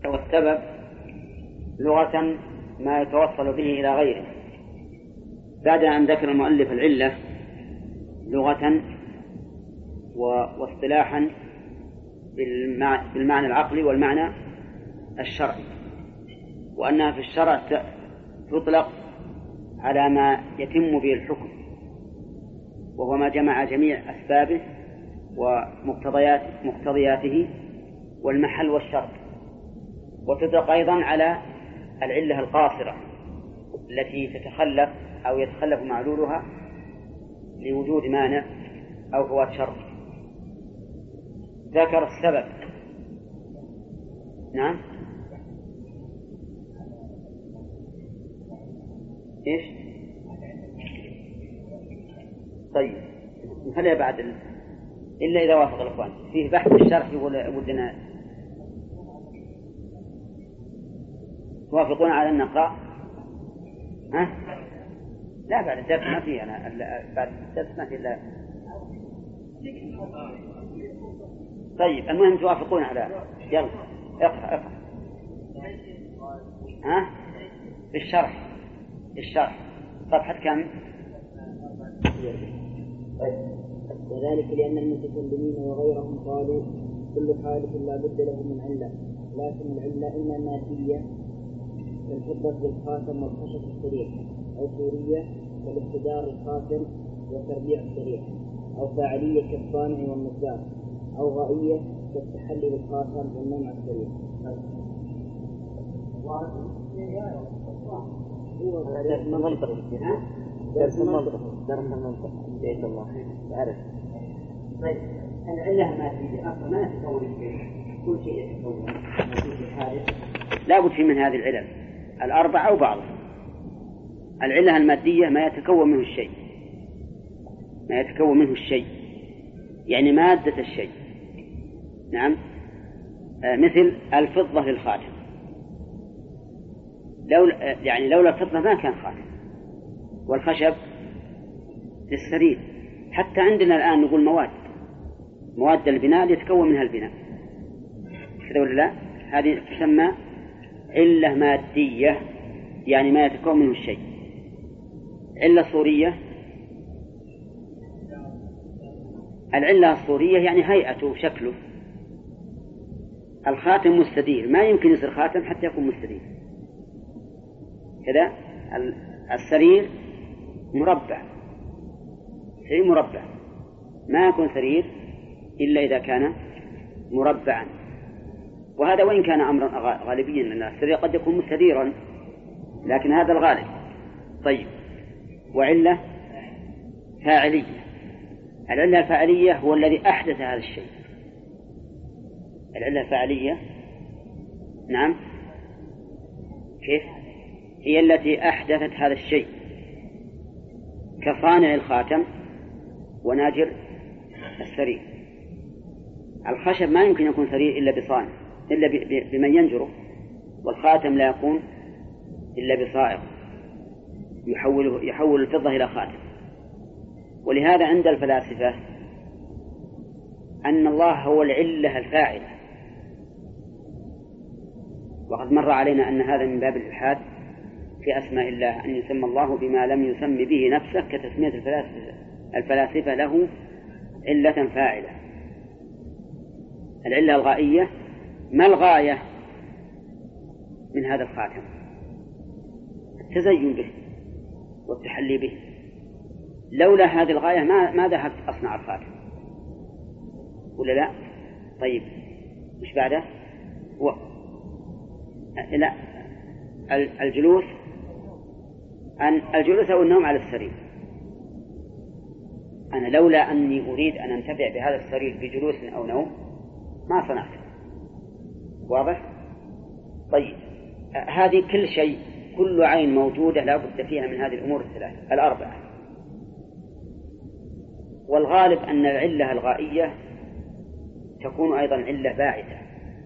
والسبب لغة ما يتوصل به إلى غيره. بعد أن ذكر المؤلف العلة لغة واصطلاحا بالمعنى العقلي والمعنى الشرعي، وأنها في الشرع تطلق على ما يتم به الحكم، وهو ما جمع جميع أسبابه ومقتضياته والمحل والشرط. وتطلق أيضا على العلة القاصرة التي تتخلف أو يتخلف معلولها لوجود مانع أو فوات شرط. ذكر السبب. نعم. إيش؟ طيب نخليها بعد إلا إذا وافق الإخوان فيه بحث الشرح ودنا توافقون على أن نقرأ. ها؟ لا بعد الدرس ما فيه. أنا بعد الدرس ما فيه إلا. طيب المهم توافقون على. يلا اقرأ. ها؟ الشرح صفحة كم؟ وذلك لأن المتكلمين وغيرهم قالوا كل حادث لا بد له من علة، لكن العلة إما مادية كالفضة بالخاتم والخشب السريع، أو صورية كالاقتدار الخاتم وتربيع السريع، أو فاعلية كالصانع والنجار، أو غائية كالتحلي بالخاتم والنمع السريع. درس المنطق بإذن الله تعرف. طيب العلة المادية أصلا ما تتكون شيء، كل شيء يتكون لا بد في من هذه العلل الأربعة أو بعضها. العلة المادية ما يتكون منه الشيء، يعني مادة الشيء. نعم. مثل الفضة للخاتم، لولا الفضة ما كان خاتم، والخشب للسرير. حتى عندنا الآن نقول مواد البناء يتكون منها البناء، كذا ولا لا؟ هذه تسمى علة مادية، يعني ما يتكون منه الشيء. علة صورية، العلة الصورية يعني هيئته وشكله. الخاتم مستدير، ما يمكن يصير خاتم حتى يكون مستدير كذا. السرير مربع، سرير مربع، ما يكون سرير إلا إذا كان مربعا. وهذا وإن كان أمرا غالبيا، لأن السرير قد يكون مستديرا، لكن هذا الغالب. طيب وعلة فاعلية، العلة الفاعلية هو الذي أحدث هذا الشيء. العلة الفاعلية نعم كيف؟ هي التي أحدثت هذا الشيء، كصانع الخاتم وناجر السرير. الخشب ما يمكن يكون سرير إلا بصانع، إلا بمن ينجره، والخاتم لا يكون إلا بصائغ يحول الفضة إلى خاتم. ولهذا عند الفلاسفة أن الله هو العلة الفاعلة، وقد مر علينا أن هذا من باب الإلحاد في أسماء الله، أن يسمى الله بما لم يسم به نفسه، كتسمية الفلاسفة له علة فاعلة. العلة الغائية، ما الغاية من هذا الخاتم؟ التزين به والتحلي به. لولا هذه الغاية ما ذهبت أصنع الخاتم، ولا لا؟ طيب مش بعده؟ لا، الجلوس أو النوم على السرير. أنا لولا أني أريد أن أنتفع بهذا السرير بجلوس أو نوم ما صنعته. واضح؟ طيب هذه كل شيء، كل عين موجودة لا بد فيها من هذه الأمور الأربعة. والغالب أن العلة الغائية تكون أيضا علة باعثة،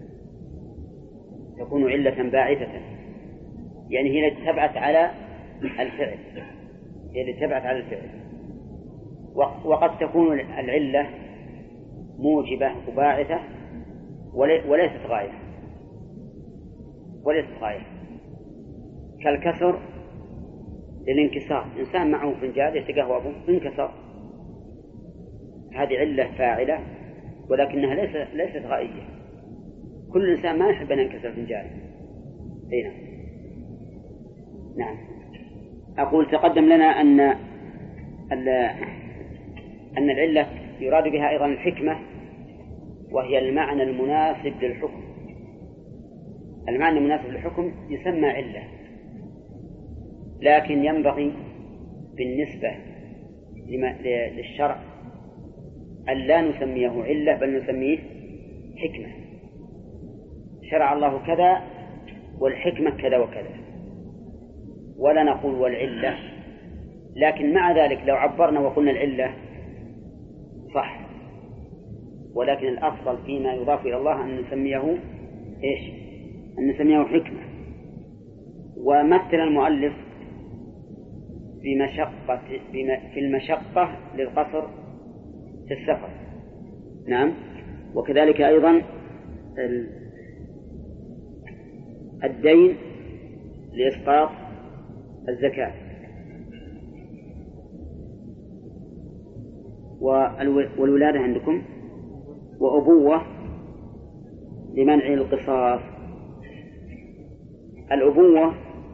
تكون علة باعثة، يعني هي التي تبعث على الفعل، وقد تكون العلة موجبة وباعثة وليست غاية. وليست غاية، كالكسر للانكسار، إنسان معه فنجان يتقهوى به انكسر، هذه علة فاعلة ولكنها ليست غائية. كل إنسان ما يحب أن ينكسر فنجانه. هنا نعم. أقول تقدم لنا أن العلة يراد بها أيضا الحكمة، وهي المعنى المناسب للحكم. المعنى المناسب للحكم يسمى علة، لكن ينبغي بالنسبة للشرع أن لا نسميه علة بل نسميه حكمة. شرع الله كذا والحكمة كذا وكذا، ولا نقول والعلة، لكن مع ذلك لو عبرنا وقلنا العلة صح، ولكن الأفضل فيما يضاف إلى الله أن نسميه إيش؟ أن نسميه حكمة. ومثل المؤلف في المشقة للقصر في السفر. نعم. وكذلك أيضا الدين لإسقاط الزكاة، والولادة عندكم، وأبوة لمنع القصاص. الأبوة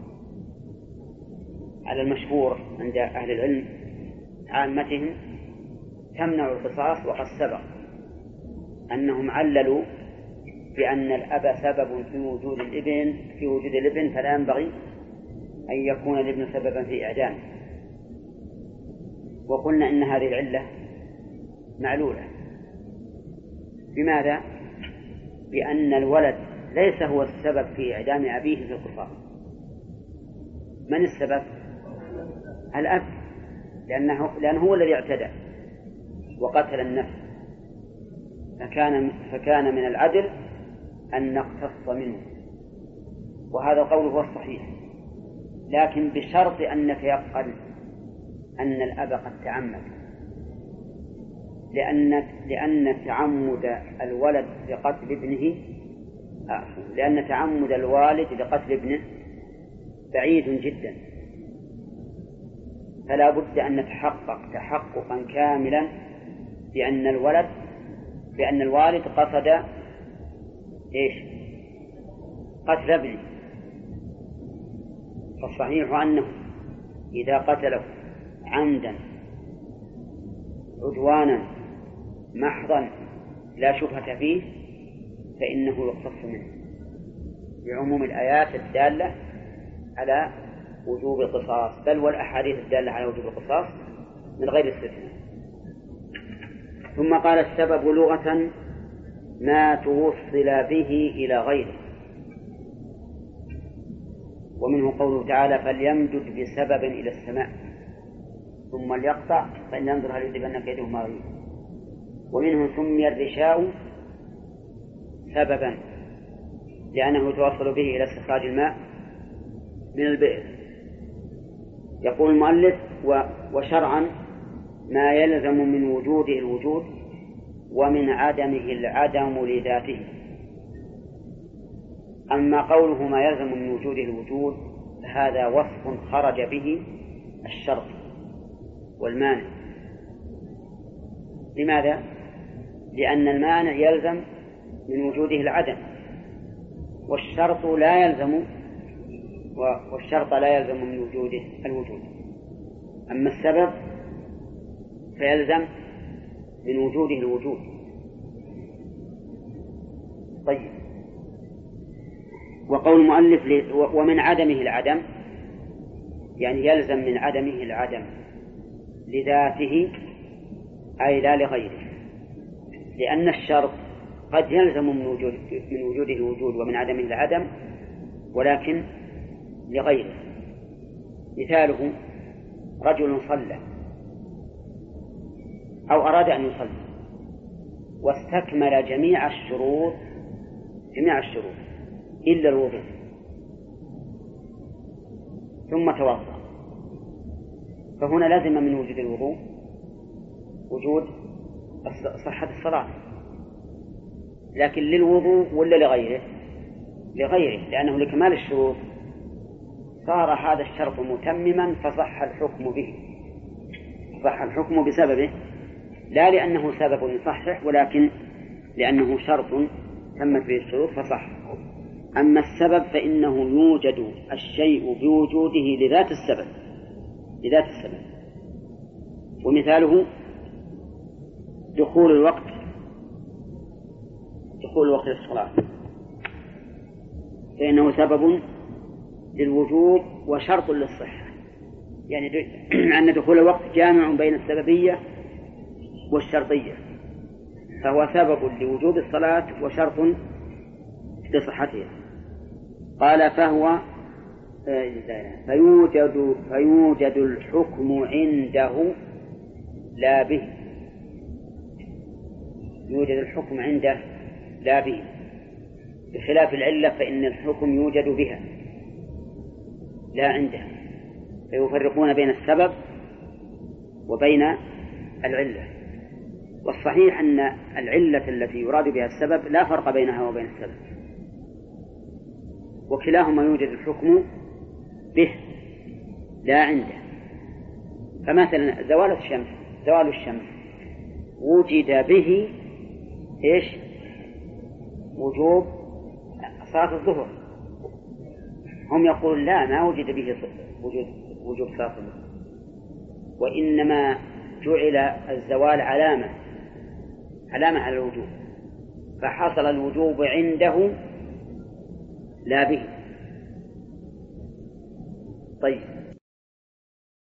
على المشهور عند أهل العلم عامتهم تمنع القصاص، وقد سبق أنهم عللوا بأن الأب سبب في وجود الابن فلا ينبغي أن يكون الابن سببا في إعدامه. وقلنا إن هذه العلة معلولة. بماذا؟ بأن الولد ليس هو السبب في إعدام أبيه في القصاص. من السبب؟ الأب، لأنه هو الذي اعتدى وقتل النفس، فكان من العدل أن نقتص منه، وهذا القول هو الصحيح، لكن بشرط أن يتيقن أن الأب قد تعمد، لأن تعمد الولد لقتل ابنه لأن تعمد الوالد لقتل ابنه بعيد جدا، فلا بد أن نتحقق تحققا كاملا بأن الوالد قصد إيش؟ قتل ابنه. فالصحيح أنه إذا قتله عمدا عدوانا محضا لا شبهة فيه فإنه يقتص منه بعموم الآيات الدالة على وجوب القصاص، بل والأحاديث الدالة على وجوب القصاص من غير استثناء. ثم قال السبب لغة ما توصل به إلى غيره، ومنه قوله تعالى فليمدد بسبب إلى السماء ثم ليقطع فلينظر هل يذهبن كيده ما يريد. ومنه سمي الرشاء سببا لأنه يتوصل به إلى استخراج الماء من البئر. يقول المؤلف وشرعا ما يلزم من وجوده الوجود ومن عدمه العدم لذاته. أما قوله ما يلزم من وجوده الوجود هذا وصف خرج به الشرط والمانع. لماذا؟ لأن المانع يلزم من وجوده العدم، والشرط لا يلزم من وجوده الوجود. أما السبب فيلزم من وجوده الوجود. طيب، وقول المؤلف ومن عدمه العدم يعني يلزم من عدمه العدم لذاته أي لا لغيره، لأن الشرط قد يلزم من وجوده الوجود ومن عدمه العدم ولكن لغيره. مثاله رجل صلى أو أراد أن يصلي واستكمل جميع الشروط إلا الوضوء ثم توضأ، فهنا لازم من وجود الوضوء وجود صحة الصلاة، لكن للوضوء ولا لغيره؟ لغيره، لأنه لكمال الشروط صار هذا الشرط متمما فصح الحكم به، صح الحكم بسببه، لا لأنه سبب يصحح، ولكن لأنه شرط تمت به الشروط فصح. أما السبب فإنه يوجد الشيء بوجوده لذات السبب، لذات السبب. ومثاله دخول الوقت للصلاة، فإنه سبب للوجوب وشرط للصحة، يعني أن دخول الوقت جامع بين السببية والشرطية، فهو سبب لوجوب الصلاة وشرط لصحتها. قال فهو فيوجد الحكم عنده لا به، يوجد الحكم عنده لا به، بخلاف العلة فإن الحكم يوجد بها لا عندها، فيفرقون بين السبب وبين العلة. والصحيح أن العلة التي يراد بها السبب لا فرق بينها وبين السبب، وكلاهما يوجد الحكم به لا عنده. فمثلا زوال الشمس وجد به إيش؟ وجوب صلاة الظهر. هم يقول لا، ما وجد به وجوب صلاة الظهر، وإنما جعل الزوال علامة على الوجوب، فحصل الوجوب عنده لا به. طيب،